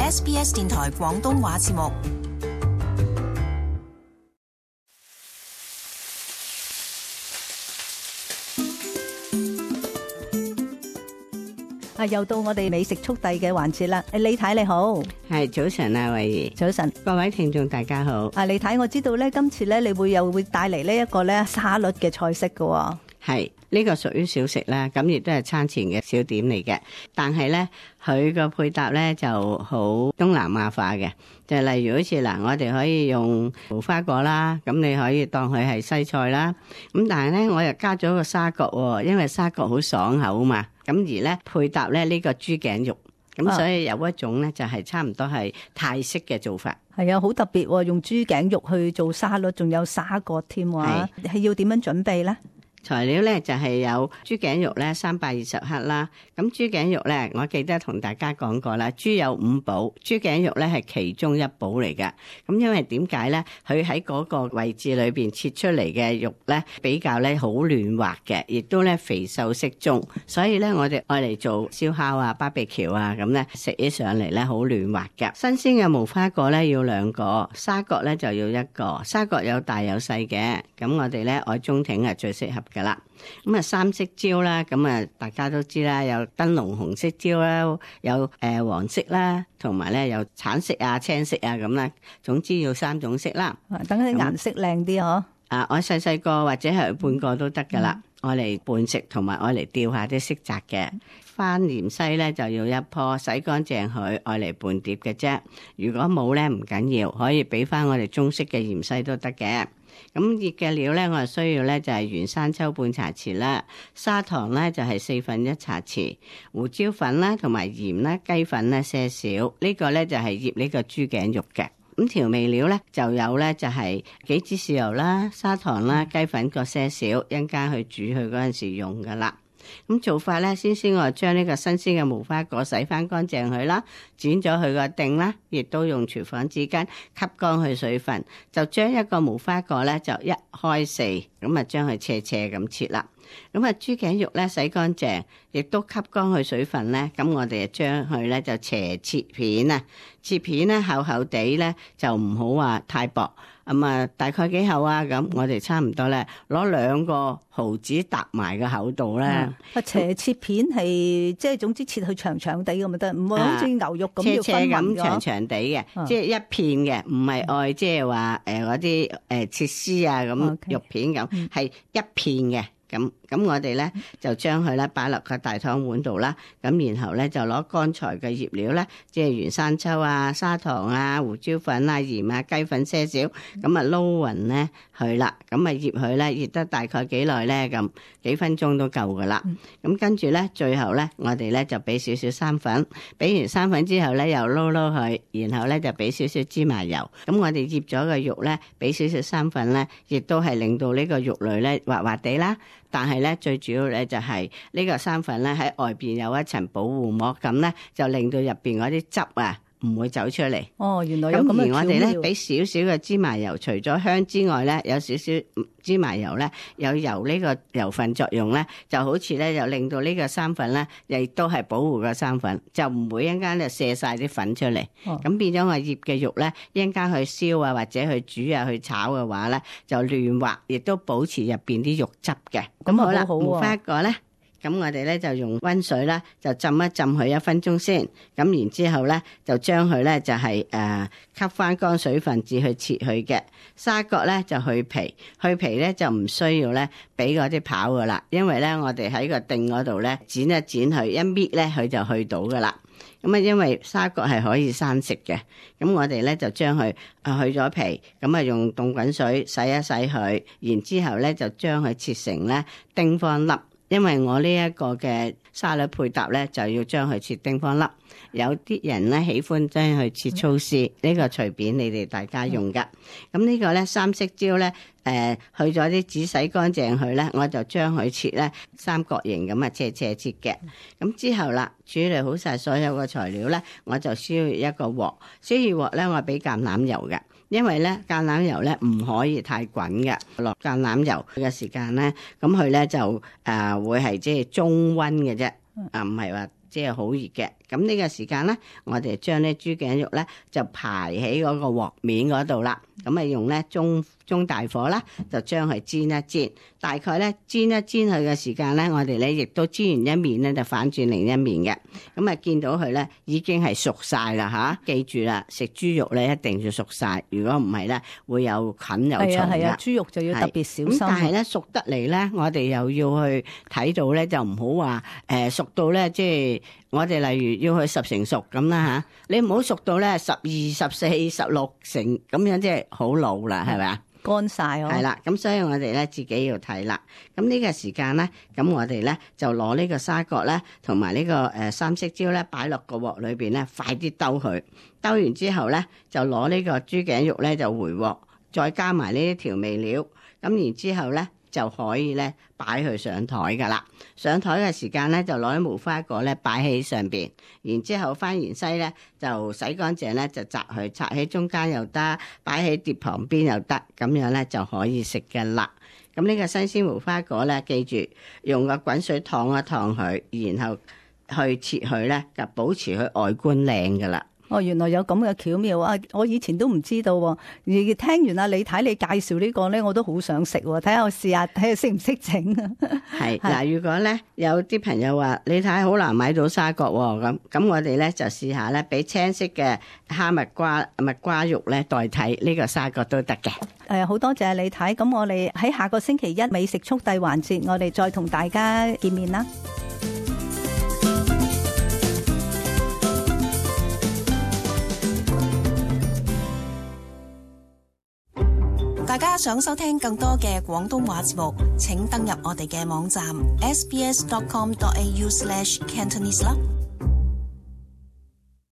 SBS 電台廣東話節目。 又到我哋美食速遞嘅環節啦。李太你好。 係，早晨啊，慧怡。 早晨， 各位聽眾大家好。 李太，我知道咧，今次咧你又會帶嚟呢一個咧沙律嘅菜式嘅。 係，呢個屬於小食啦，咁亦都係餐前嘅小點嚟嘅。但係咧，佢個配搭咧就好東南亞化嘅，就例如好似嗱，我哋可以用無花果啦，咁你可以當佢係西菜啦。咁但係咧，我又加咗個沙葛喎，因為沙葛好爽口嘛。咁而咧配搭咧呢個豬頸肉，咁所以有一種咧就係差唔多係泰式嘅做法。 係啊，好特別喎，用豬頸肉去做沙律，仲有沙葛添喎。係要點樣準備咧？ 材料咧就係有豬頸肉咧320克啦，咁豬頸肉咧我記得同大家講過啦，豬有5寶，豬頸肉咧係其中一寶嚟嘅。咁因為點解咧？佢喺嗰個位置裏邊切出嚟嘅肉咧比較咧好嫩滑嘅，亦都咧肥瘦適中，所以咧我哋愛嚟做燒烤啊、BBQ啊咁咧食起上嚟咧好嫩滑嘅。新鮮嘅無花果咧要2個，沙葛咧就要1個，沙葛有大有細嘅，咁我哋咧愛中挺係最適合噶啦。咁啊三色椒啦，咁啊大家都知啦，有燈籠紅色椒啦，有黃色啦，同埋咧有橙色啊、青色啊咁啦，總之要3種色啦。 等啲顏色靚啲嗬。 我細個或者係半個都得噶啦，愛嚟拌食同埋愛嚟吊下啲色澤嘅。番芫荽咧就要1棵，洗乾淨佢，愛嚟拌碟嘅啫。如果冇咧唔緊要，可以俾翻我哋中式嘅芫荽都得嘅。咁熱嘅料咧，我哋需要咧就係原生抽半茶匙啦，砂糖咧就係1/4茶匙，胡椒粉啦同埋鹽啦，雞粉咧些少。呢個咧就係醃呢個豬頸肉嘅。咁調味料咧就有咧就係幾支豉油啦、砂糖啦、雞粉各些少，一陣間去煮佢嗰陣時用噶啦。咁做法咧，先我將呢個新鮮嘅無花果洗翻乾淨佢啦，剪咗佢個頂啦，亦都用廚房紙巾吸乾佢水分，就將一個無花果咧就1開4，咁啊將佢斜咁切啦。咁啊豬頸肉咧洗乾淨，亦都吸乾佢水分咧，咁我哋就將佢咧就斜切片啊，切片咧厚厚地咧就唔好話太薄。咁啊，大概幾厚啊？咁我哋差唔多咧，攞2個毫子搭埋個厚度咧。 斜切片係即係總之切去長長地咁咪得，唔會好似牛肉咁要斜咁長長地嘅，即係一片嘅，唔係愛即係話嗰啲切絲啊咁肉片咁，係一片嘅。咁我哋咧就將佢咧擺落個大湯碗度啦，咁然後咧就攞乾材嘅醃料咧，即係原生抽啊、砂糖啊、胡椒粉啊、鹽啊、雞粉些少，咁啊撈勻咧佢啦，咁啊醃佢咧醃得大概幾耐咧？咁幾分鐘都夠噶啦。咁跟住咧，最後咧我哋咧就俾少少生粉，俾完生粉之後咧又撈佢，然後咧就俾少少芝麻油。咁我哋醃咗嘅肉咧，俾少少生粉咧，亦都係令到呢個肉類咧滑滑地啦。但係咧最主要咧就係呢個生粉咧喺外邊有一層保護膜，咁咧就令到入邊嗰啲汁啊唔會走出嚟。 哦，原來有咁嘅巧妙。 而我哋咧俾少少嘅芝麻油，除咗香之外咧，有少少芝麻油咧，有油呢個油份作用咧，就好似咧又令到呢個生粉咧，亦都係保護個生粉，就唔會一陣間就卸晒啲粉出嚟。咁變咗我醃嘅肉咧，一陣間去燒啊或者去煮啊去炒嘅話咧，就嫩滑，亦都保持入邊啲肉汁嘅。咁好啦，無花果咧。咁我哋咧就用溫水啦，就浸一浸佢1分鐘先。咁然之後咧，就將佢咧就係吸翻乾水分至去切佢嘅。沙葛咧就去皮，去皮咧就唔需要咧俾嗰啲泡噶啦，因為咧我哋喺個頂嗰度咧剪一剪佢，一搣咧佢就去到噶啦。咁啊，因為沙葛係可以生食嘅，咁我哋咧就將佢去咗皮，咁啊用凍滾水洗一洗佢，然之後咧就將佢切成咧丁方粒。因為我呢一個嘅沙律配搭咧，就要將佢切丁方粒。有啲人咧喜歡將佢切粗絲，呢個隨便你哋大家用噶。咁呢個咧三色椒咧，去咗啲紙洗乾淨佢咧，我就將佢切咧三角形咁啊斜切嘅。咁之後啦，處理好晒所有嘅材料咧，我就燒熱一個鑊。燒熱鑊咧，我俾橄欖油嘅。因為咧橄欖油咧唔可以太滾嘅，落橄欖油嘅時間咧，咁佢咧就會係即係中溫嘅啫，唔係話即係好熱嘅。咁呢個時間咧，我哋將呢豬頸肉咧就排喺嗰個鑊面嗰度啦。咁啊用咧中大火啦，就將佢煎一煎。大概咧煎一煎佢嘅時間咧，我哋咧亦都煎完一面咧就反轉另一面嘅。咁啊見到佢咧已經係熟晒啦嚇，記住啦，食豬肉咧一定要熟晒，如果唔係咧會有菌有蟲嘅。 係啊，豬肉就要特別小心。 咁但係咧熟得嚟咧，我哋又要去睇到咧，就唔好話熟到咧，即係我哋例如要去10成熟咁啦嚇，你唔好熟到咧12、14、16成咁樣，即係好老啦，係咪啊？ 乾晒哦。 係啦，咁所以我哋咧自己要睇啦。咁呢個時間咧，咁我哋咧就攞呢個沙葛咧，同埋呢個三色椒咧，擺落個鑊裏邊咧，快啲兜佢。兜完之後咧，就攞呢個豬頸肉咧就回鑊，再加埋呢啲調味料。咁然之後咧就可以咧擺佢上台噶啦。上台嘅時間咧就攞啲無花果咧擺喺上邊，然之後番芫茜咧就洗乾淨咧就摘佢，插喺中間又得，擺喺碟旁邊又得，咁樣咧就可以食嘅啦。咁呢個新鮮無花果咧，記住用個滾水燙一燙佢，然後去切佢咧，就保持佢外觀靚噶啦。 哦，原來有咁嘅巧妙啊！我以前都唔知道喎。而聽完阿李太你介紹呢個咧，我都好想食喎。睇下我試下，睇下識唔識整啊？ 係嗱，如果咧有啲朋友話李太好難買到沙葛喎，咁我哋咧就試下咧，俾青色嘅蝦蜜瓜肉咧代替呢個沙葛都得嘅。 好多謝李太。咁我哋喺下個星期一美食速遞環節，我哋再同大家見面啦。 大家想收聽更多嘅廣東話節目，請登入我哋嘅網站 sbs.com.au/cantonese 啦。